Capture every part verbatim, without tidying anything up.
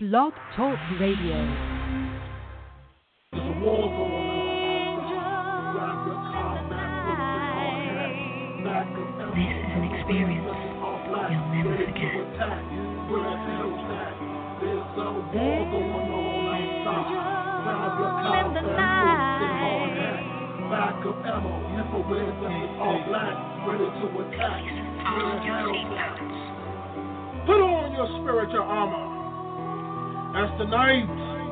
Blog Talk Radio. There's a war going on. This is an experience you'll never forget. There's a war going on outside. Grab your combat, back of ammo, infrared weapons, all black, ready to attack. Put on your spiritual armor. As tonight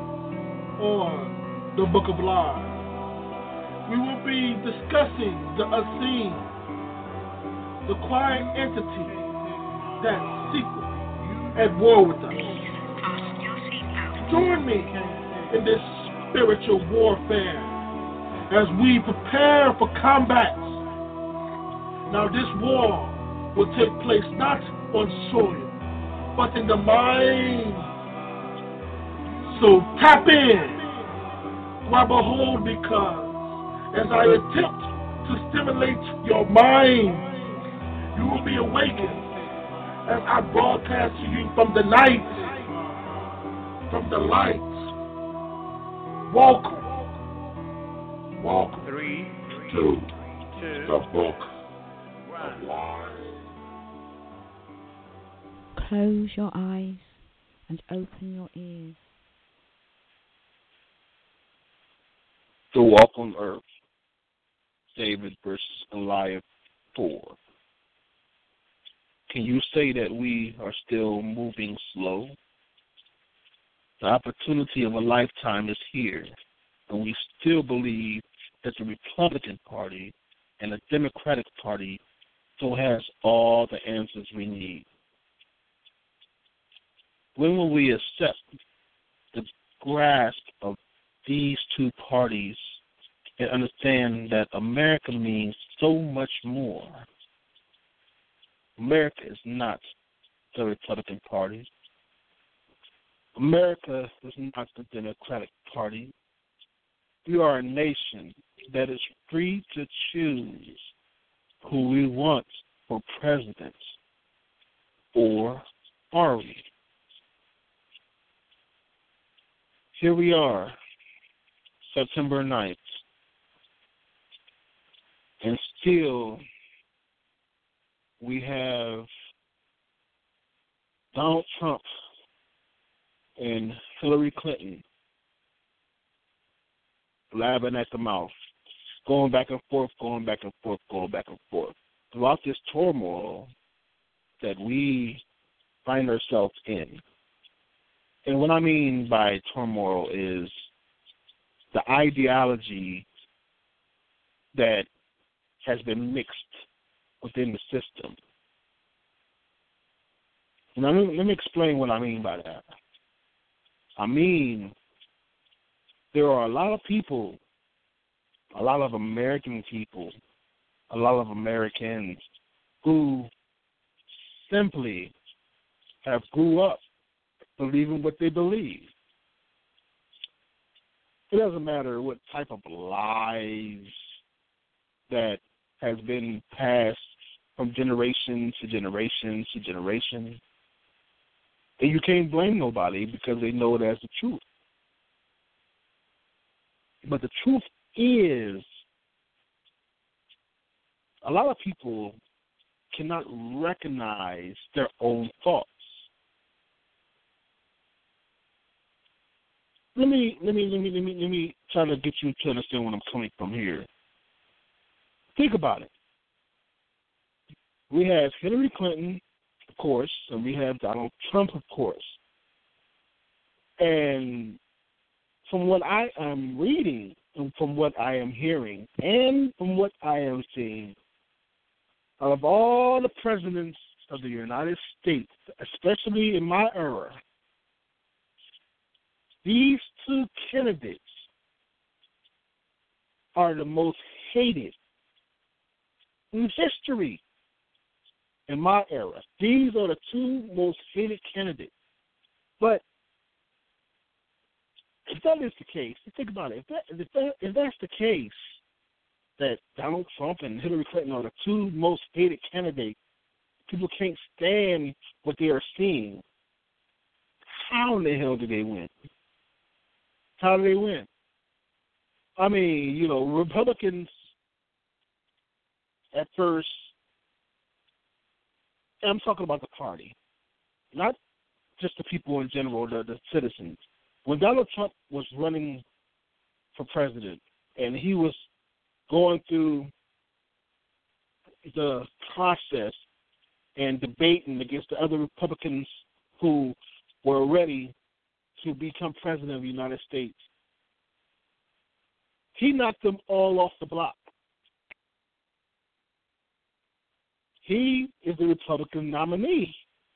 on the Book of Lies, we will be discussing the unseen, the quiet entity that's secretly at war with us. Join me in this spiritual warfare as we prepare for combat. Now this war will take place not on soil, but in the mind. So tap in, grab a hold, because as I attempt to stimulate your mind, you will be awakened as I broadcast to you from the night, from the light. Welcome, welcome Three, to two, the Book one. of Lies. Close your eyes and open your ears. The Walk on Earth, David versus Goliath four. Can you say that we are still moving slow? The opportunity of a lifetime is here, and we still believe that the Republican Party and the Democratic Party still has all the answers we need. When will we accept the grasp of these two parties and understand that America means so much more? America is not the Republican Party. America is not the Democratic Party. We are a nation that is free to choose who we want for president. Or are we? Here we are, September ninth, and still we have Donald Trump and Hillary Clinton blabbing at the mouth, going back and forth, going back and forth, going back and forth. Throughout this turmoil that we find ourselves in. And what I mean by turmoil is the ideology that has been mixed within the system. Now, let me, let me explain what I mean by that. I mean, there are a lot of people, a lot of American people, a lot of Americans who simply have grew up believing what they believe. It doesn't matter what type of lies that has been passed from generation to generation to generation. And you can't blame nobody because they know it as the truth. But the truth is, a lot of people cannot recognize their own thoughts. Let me let me let me let me let me try to get you to understand where I'm coming from here. Think about it. We have Hillary Clinton, of course, and we have Donald Trump, of course. And from what I am reading, and from what I am hearing, and from what I am seeing, out of all the presidents of the United States, especially in my era, these two candidates are the most hated in history in my era. These are the two most hated candidates. But if that is the case, think about it. If, that, if, that, if that's the case, that Donald Trump and Hillary Clinton are the two most hated candidates, people can't stand what they are seeing. how in the hell did they win? How did they win? I mean, you know, Republicans at first, and I'm talking about the party, not just the people in general, the, the citizens. When Donald Trump was running for president and he was going through the process and debating against the other Republicans who were ready to become president of the United States, he knocked them all off the block. He is the Republican nominee.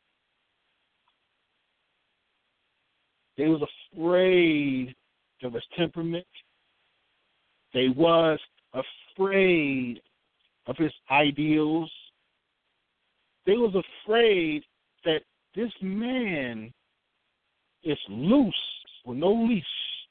They was afraid of his temperament. They was afraid of his ideals. They was afraid that this man is loose with no leash.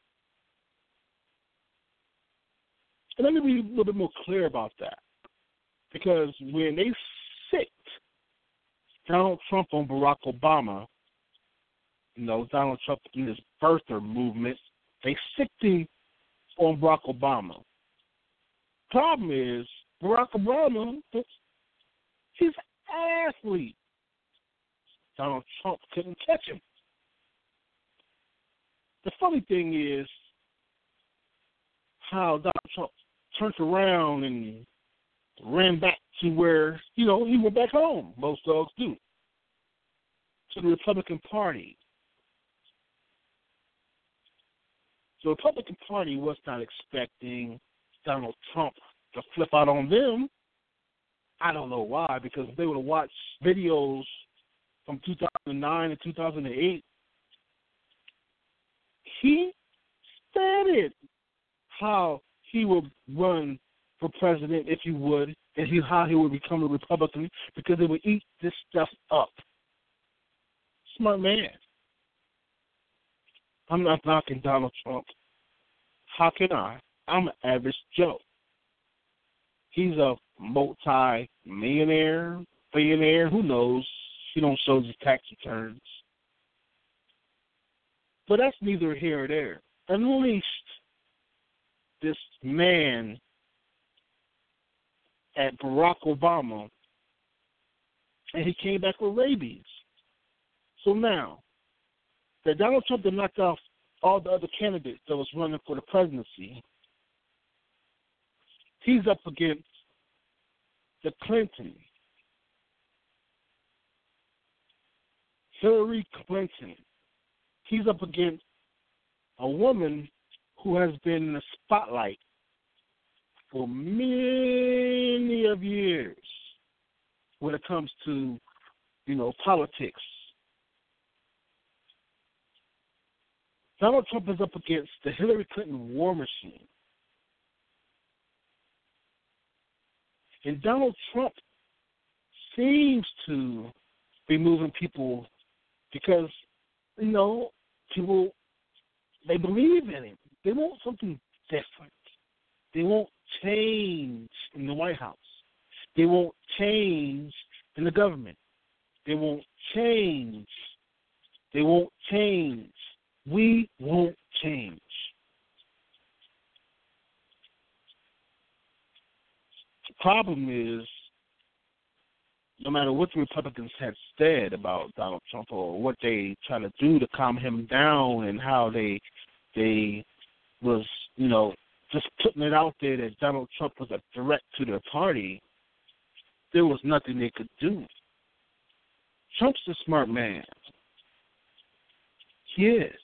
And let me be a little bit more clear about that. Because when they sicked Donald Trump on Barack Obama, you know, Donald Trump in his birther movement, they sicked him on Barack Obama. Problem is, Barack Obama, he's an athlete. Donald Trump couldn't catch him. The funny thing is how Donald Trump turned around and ran back to where, you know, he went back home. Most dogs do. To the Republican Party. The Republican Party was not expecting Donald Trump to flip out on them. I don't know why, because if they would have watched videos from two thousand nine and two thousand eight, he stated how he would run for president if he would, and he, how he would become a Republican, because they would eat this stuff up. Smart man. I'm not knocking Donald Trump. How can I? I'm an average Joe. He's a multi-millionaire, billionaire, who knows? He don't show his tax returns. But that's neither here or there. At least this man at Barack Obama, and he came back with rabies. So now, that Donald Trump had knocked off all the other candidates that was running for the presidency, he's up against the Clinton, Hillary Clinton. He's up against a woman who has been in the spotlight for many of years when it comes to, you know, politics. Donald Trump is up against the Hillary Clinton war machine. And Donald Trump seems to be moving people because, you know, people, they believe in him. They want something different. They won't change in the White House. They won't change in the government. They won't change. They won't change. We won't change. The problem is, no matter what the Republicans had said about Donald Trump or what they try to do to calm him down and how they they was, you know, just putting it out there that Donald Trump was a threat to their party, there was nothing they could do. Trump's a smart man. He is.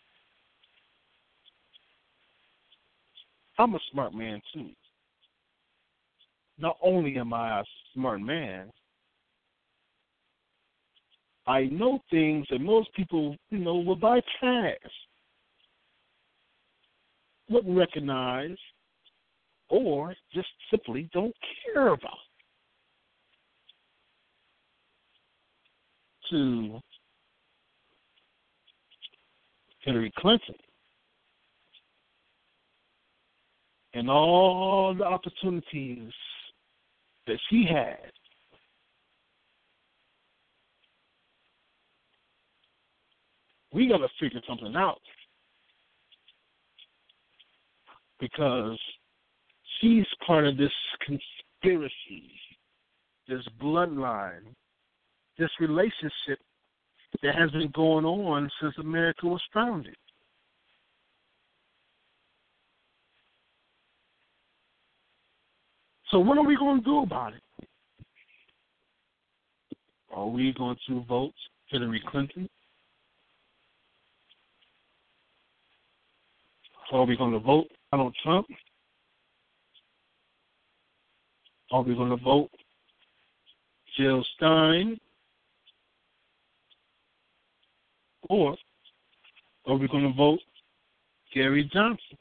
I'm a smart man, too. Not only am I a smart man, I know things that most people, you know, will bypass, wouldn't recognize, or just simply don't care about. To Hillary Clinton and all the opportunities that she had we got to figure something out because she's part of this conspiracy, this bloodline, this relationship that has been going on since America was founded. So what are we going to do about it? Are we going to vote Hillary Clinton? Are we going to vote Donald Trump? Are we going to vote Jill Stein? Or are we going to vote Gary Johnson?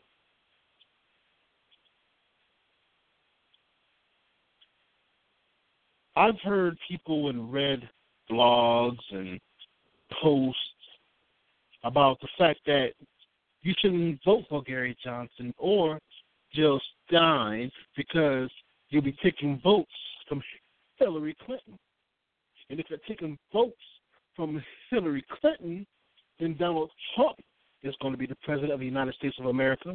I've heard people and read blogs and posts about the fact that you shouldn't vote for Gary Johnson or Jill Stein because you'll be taking votes from Hillary Clinton. And if you're taking votes from Hillary Clinton, then Donald Trump is going to be the president of the United States of America.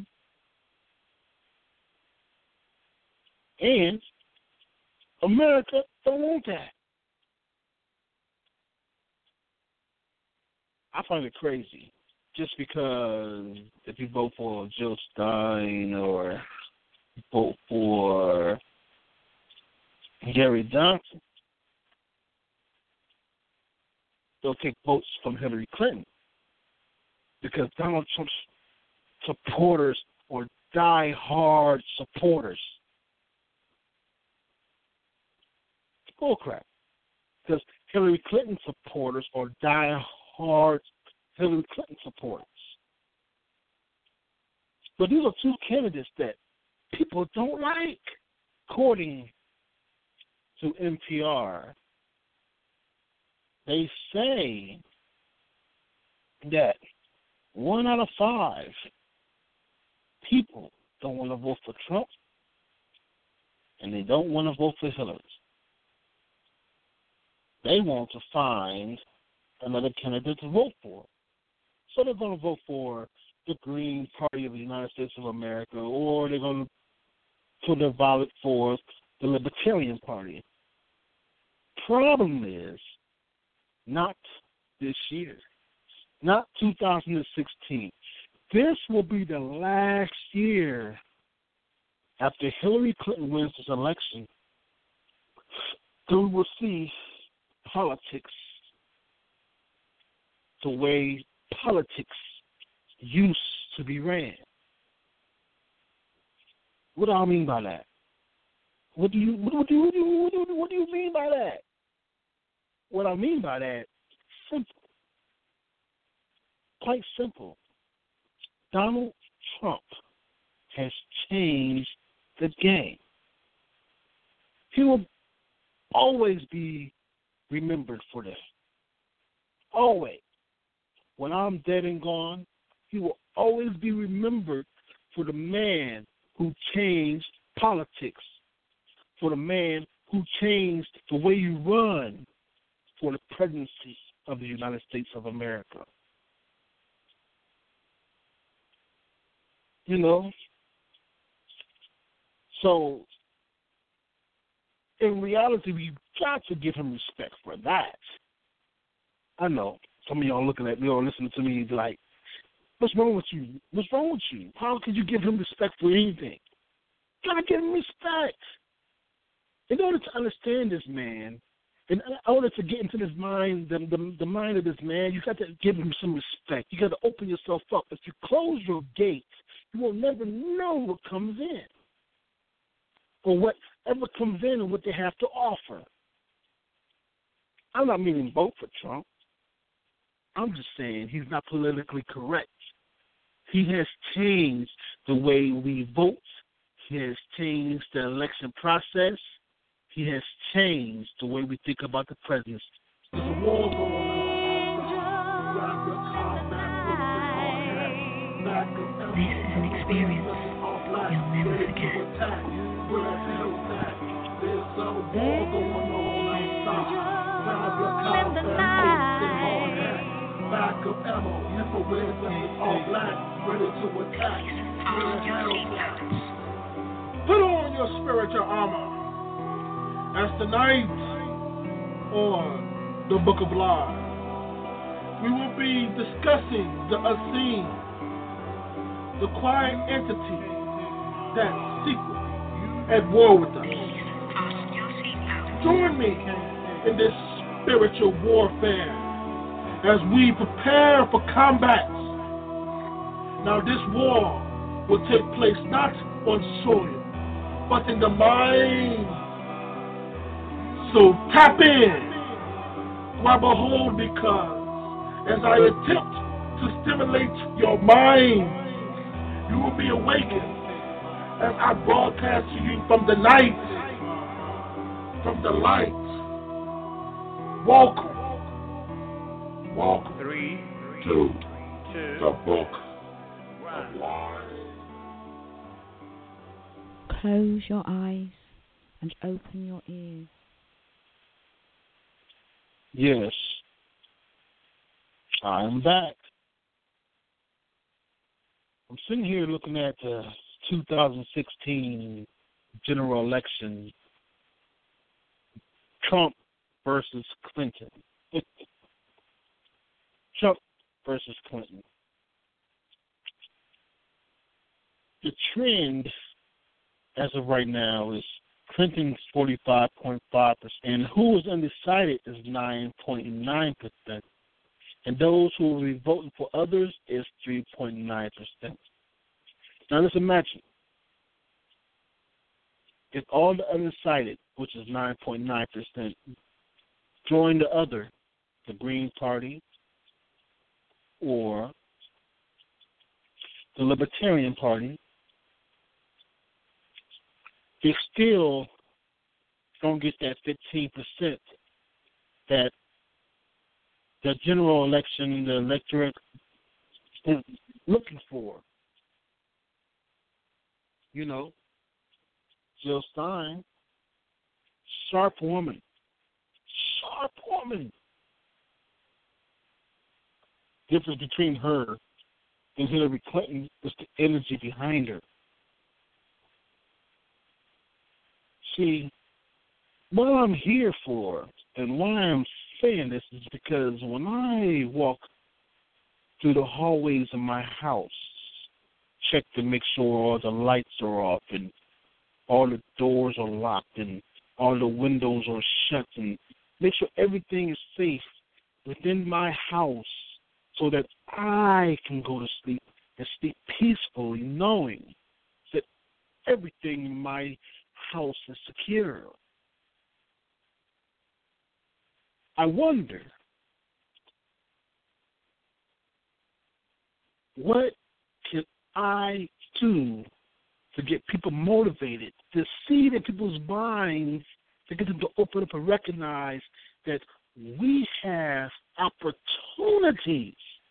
And America don't want that. I find it crazy. Just because if you vote for Jill Stein or vote for Gary Johnson, they'll take votes from Hillary Clinton because Donald Trump's supporters are die-hard supporters. It's bullcrap because Hillary Clinton supporters are die-hard Hillary Clinton supporters. But these are two candidates that people don't like, according to N P R. They say that one out of five people don't want to vote for Trump, and they don't want to vote for Hillary. They want to find another candidate to vote for. So they're going to vote for the Green Party of the United States of America, or they're going to put their ballot for the Libertarian Party. Problem is, not this year, not two thousand sixteen. This will be the last year after Hillary Clinton wins this election that we will see politics the way politics used to be ran. What do I mean by that? What do you what do you what do you, what do you, what do you mean by that? What I mean by that, simple, quite simple. Donald Trump has changed the game. He will always be remembered for this. Always. When I'm dead and gone, he will always be remembered for the man who changed politics, for the man who changed the way you run for the presidency of the United States of America. You know? So, in reality, we've got to give him respect for that. I know. Some of y'all looking at me or listening to me like, what's wrong with you? What's wrong with you? How could you give him respect for anything? You gotta give him respect. In order to understand this man, in order to get into this mind, the, the, the mind of this man, you got to give him some respect. You got to open yourself up. If you close your gates, you will never know what comes in or whatever comes in and what they have to offer. I'm not meaning vote for Trump. I'm just saying he's not politically correct. He has changed the way we vote. He has changed the election process. He has changed the way we think about the presidency. There's a war going on. Grab your car, back, back, back, This is an experience you'll never forget. There's a war going on outside. Grab your car, back, back, of ammo, infrared weapons, all black, ready to attack. Put on your spiritual armor. As tonight on the Book of Lies, we will be discussing the unseen, the quiet entity that's secretly at war with us. Join me in this spiritual warfare as we prepare for combat. Now this war will take place not on soil, but in the mind. So tap in, grab a hold, because as I attempt to stimulate your mind, you will be awakened as I broadcast to you from the night, from the light. Welcome, welcome Three, to two, the Book one. of Lies. Close your eyes and open your ears. Yes, I'm back. I'm sitting here looking at the two thousand sixteen general election, Trump versus Clinton. Trump versus Clinton. The trend as of right now is Clinton's forty-five point five percent, and who is undecided is nine point nine percent, and those who will be voting for others is three point nine percent. Now let's imagine if all the undecided, which is nine point nine percent, join the other, the Green Party or the Libertarian Party, they still don't get that fifteen percent that the general election, the electorate is looking for. You know, Jill Stein, sharp woman, sharp woman. Difference between her and Hillary Clinton is the energy behind her. See, what I'm here for and why I'm saying this is because when I walk through the hallways of my house, check to make sure all the lights are off and all the doors are locked and all the windows are shut, and make sure everything is safe within my house so that I can go to sleep and sleep peacefully knowing that everything in my house is secure. I wonder, what can I do to get people motivated, to see in people's minds, to get them to open up and recognize that we have opportunities.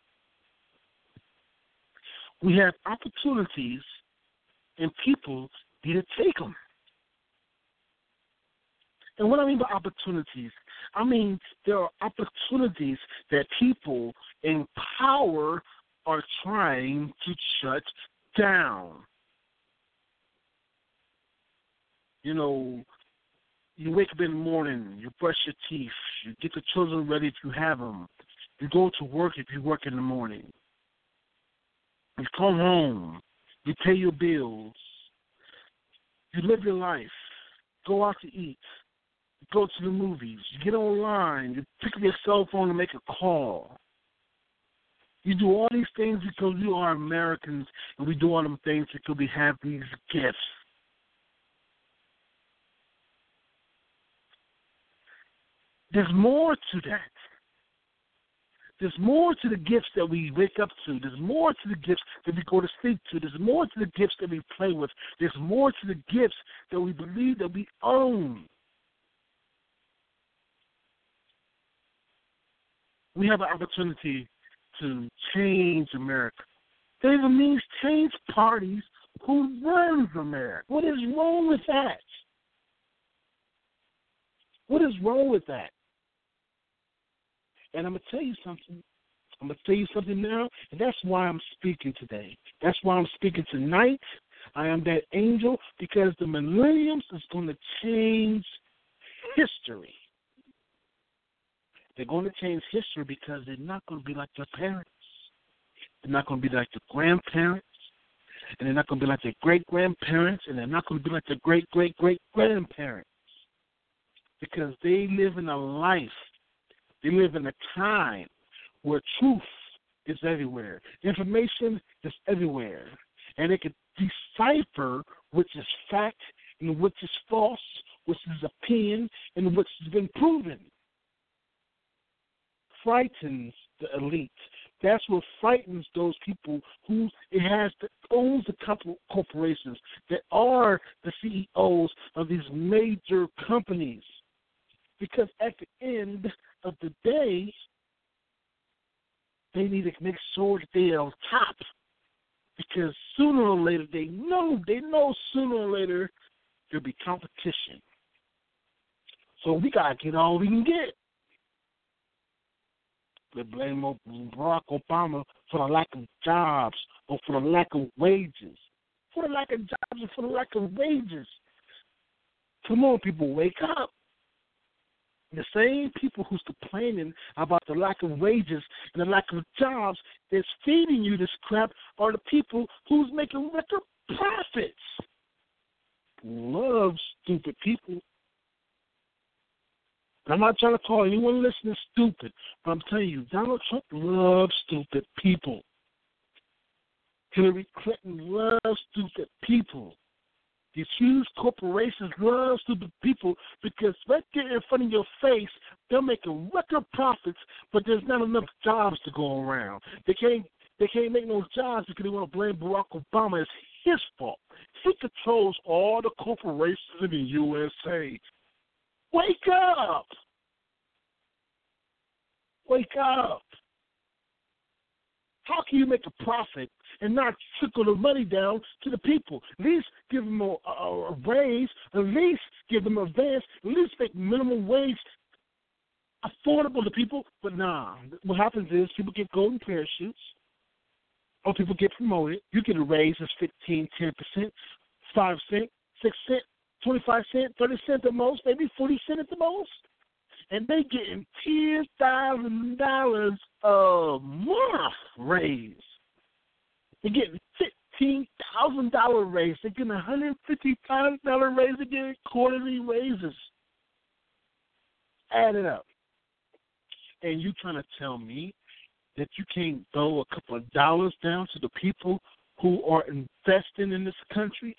We have opportunities, and people need to take them. And what I mean by opportunities, I mean there are opportunities that people in power are trying to shut down. You know, you wake up in the morning, you brush your teeth, you get the children ready if you have them, you go to work if you work in the morning, you come home, you pay your bills, you live your life, go out to eat, you go to the movies, you get online, you pick up your cell phone and make a call. You do all these things because you are Americans, and we do all them things because we have these gifts. There's more to that. There's more to the gifts that we wake up to. There's more to the gifts that we go to sleep to. There's more to the gifts that we play with. There's more to the gifts that we believe that we own. We have an opportunity to change America. That even means change parties who runs America. What is wrong with that? What is wrong with that? And I'm going to tell you something. I'm going to tell you something now, and that's why I'm speaking today. That's why I'm speaking tonight. I am that angel because the millenniums is going to change history. They're going to change history because they're not going to be like their parents. They're not going to be like their grandparents, and they're not going to be like their great-grandparents, and they're not going to be like their great-great-great-grandparents because they live in a life, they live in a time where truth is everywhere. Information is everywhere. And they can decipher which is fact and which is false, which is opinion, and which has been proven. Frightens the elite. That's what frightens those people who it has to owns the couple corporations that are the C E Os of these major companies. Because at the end of the day, they need to make sure that they are on top. Because sooner or later, they know, they know sooner or later there'll be competition. So we got to get all we can get. They blame Barack Obama for the lack of jobs or for the lack of wages. For the lack of jobs and for the lack of wages. Come on, people, wake up. The same people who's complaining about the lack of wages and the lack of jobs that's feeding you this crap are the people who's making record profits. Love stupid people. I'm not trying to call anyone listening stupid, but I'm telling you, Donald Trump loves stupid people. Hillary Clinton loves stupid people. These huge corporations love stupid people because right there in front of your face, they're making record profits, but there's not enough jobs to go around. They can't they can't make no jobs because they want to blame Barack Obama. It's his fault. He controls all the corporations in the U S A. Wake up! Wake up! How can you make a profit and not trickle the money down to the people? At least give them a, a, a raise. At least give them an advance. At least make minimum wage affordable to people. But nah, what happens is people get golden parachutes or people get promoted. You get a raise that's fifteen, ten percent, five cents, six cents, twenty-five cents, thirty cents at most, maybe forty cents at the most. And they getting ten thousand dollars a month raise. They're getting fifteen thousand dollars raise. They're getting one hundred fifty thousand dollars raise. They're getting quarterly raises. Add it up. And you trying to tell me that you can't throw a couple of dollars down to the people who are investing in this country?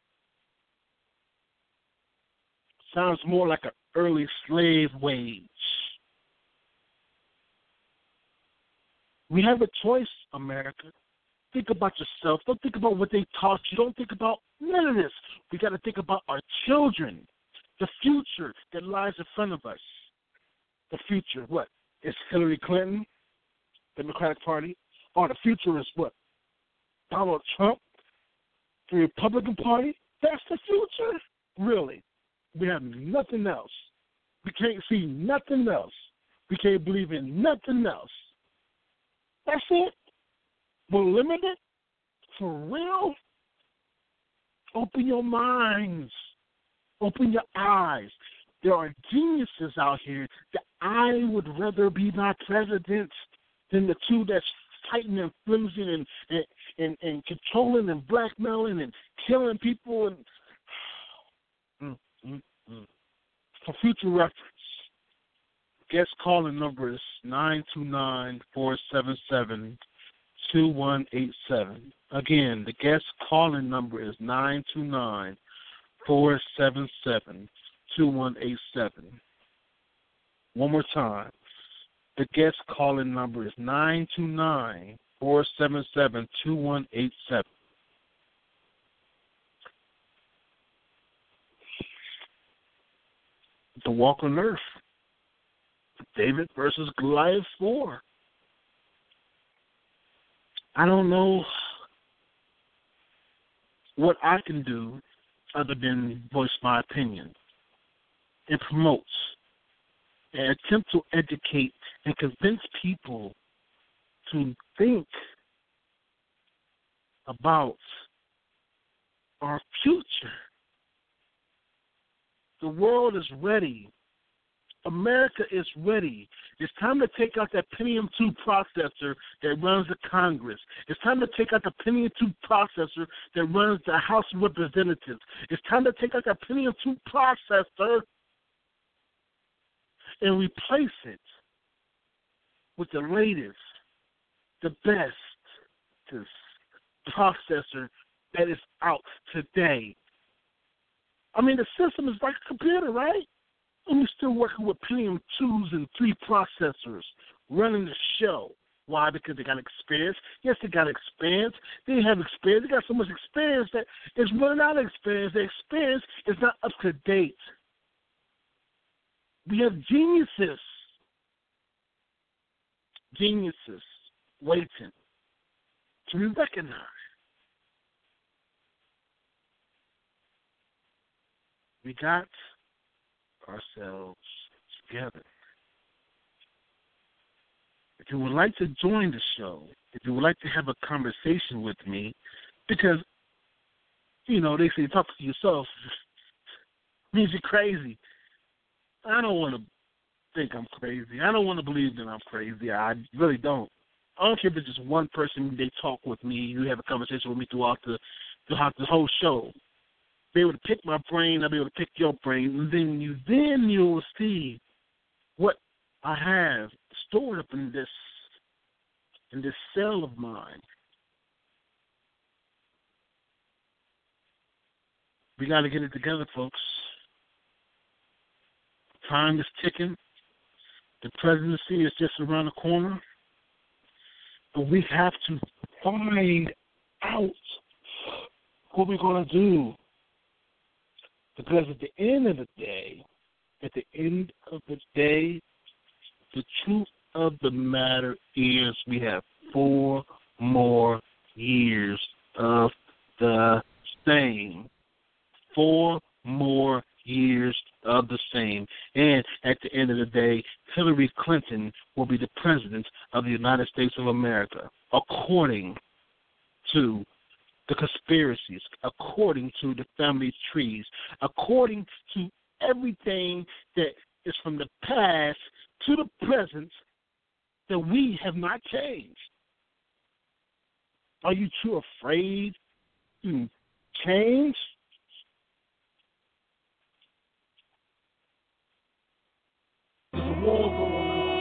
Sounds more like an early slave wage. We have a choice, America. Think about yourself. Don't think about what they taught you. Don't think about none of this. We got to think about our children, the future that lies in front of us. The future, what? Is Hillary Clinton, the Democratic Party? Or the future is what? Donald Trump, the Republican Party? That's the future? Really? We have nothing else. We can't see nothing else. We can't believe in nothing else. That's it? We're limited? For real? Open your minds. Open your eyes. There are geniuses out here that I would rather be my president than the two that's fighting and flimsing and, and, and, and controlling and blackmailing and killing people. And mm, mm, mm. For future reference, guest calling number is nine two nine, four seven seven, two one eight seven. Again, the guest calling number is nine two nine, four seven seven, two one eight seven. One more time. The guest calling number is nine two nine, four seven seven, two one eight seven. The walk on earth. David versus Goliath four. I don't know what I can do other than voice my opinion and promote and attempt to educate and convince people to think about our future. The world is ready. America is ready. It's time to take out that Pentium two processor that runs the Congress. It's time to take out the Pentium two processor that runs the House of Representatives. It's time to take out that Pentium two processor and replace it with the latest, the best this processor that is out today. I mean, the system is like a computer, right? And we're still working with Pentium twos and three processors running the show. Why? Because they got experience. Yes, they got experience. They have experience. They got so much experience that it's running out of experience. The experience is not up to date. We have geniuses. Geniuses waiting to be recognized. We got ourselves together. If you would like to join the show, if you would like to have a conversation with me, because, you know, they say talk to yourself means you're crazy. I don't want to think I'm crazy. I don't want to believe that I'm crazy. I really don't. I don't care if it's just one person they talk with me, you have a conversation with me throughout the throughout the whole show. Be able to pick my brain, I'll be able to pick your brain, and then you then you'll see what I have stored up in this in this cell of mine. We got to get it together, folks. Time is ticking. The presidency is just around the corner. But we have to find out what we're going to do. Because at the end of the day, at the end of the day, the truth of the matter is we have four more years of the same. Four more years of the same. And at the end of the day, Hillary Clinton will be the president of the United States of America, according to the conspiracies, according to the family trees, according to everything that is from the past to the present that we have not changed. Are you too afraid to change? There's a war going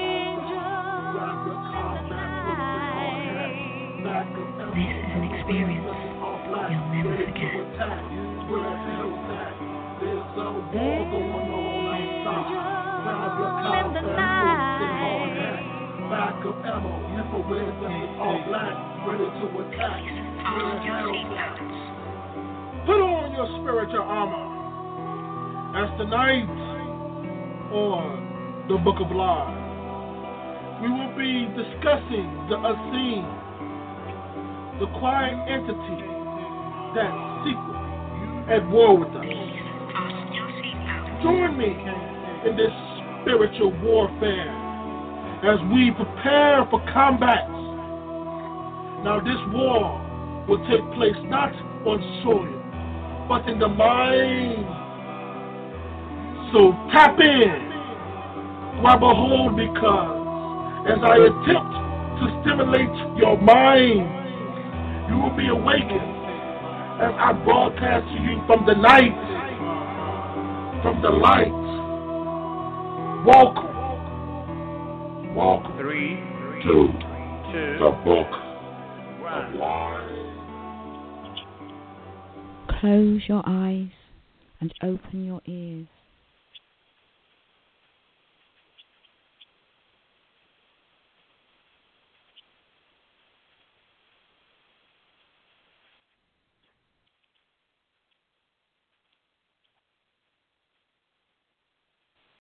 on. This is an experience you'll never forget. There's a war going on outside. In the night. Back of ammo, infrared weapons, all black, ready to attack. Put on your spiritual armor. As tonight on the Book of Lies, we will be discussing the unseen, the quiet entity that's secretly at war with us. Join me in this spiritual warfare as we prepare for combat. Now this war will take place not on soil, but in the mind. So tap in, grab a hold, because as I attempt to stimulate your mind, you will be awakened as I broadcast to you from the night, from the light. Welcome. Welcome Three, to two, the Book one. of Lies. Close your eyes and open your ears.